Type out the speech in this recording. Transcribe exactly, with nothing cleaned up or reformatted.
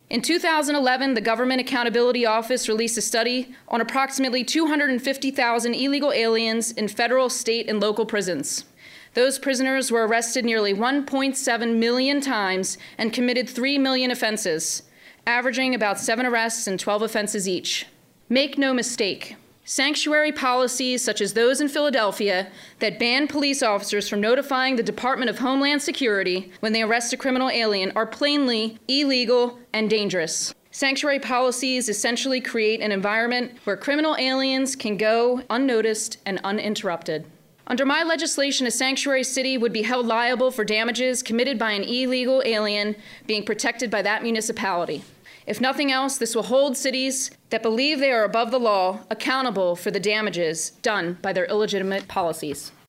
In two thousand eleven, the Government Accountability Office released a study on approximately two hundred fifty thousand illegal aliens in federal, state, and local prisons. Those prisoners were arrested nearly one point seven million times and committed three million offenses, averaging about seven arrests and twelve offenses each. Make no mistake, sanctuary policies such as those in Philadelphia that ban police officers from notifying the Department of Homeland Security when they arrest a criminal alien are plainly illegal and dangerous. Sanctuary policies essentially create an environment where criminal aliens can go unnoticed and uninterrupted. Under my legislation, a sanctuary city would be held liable for damages committed by an illegal alien being protected by that municipality. If nothing else, this will hold cities that believe they are above the law accountable for the damages done by their illegitimate policies.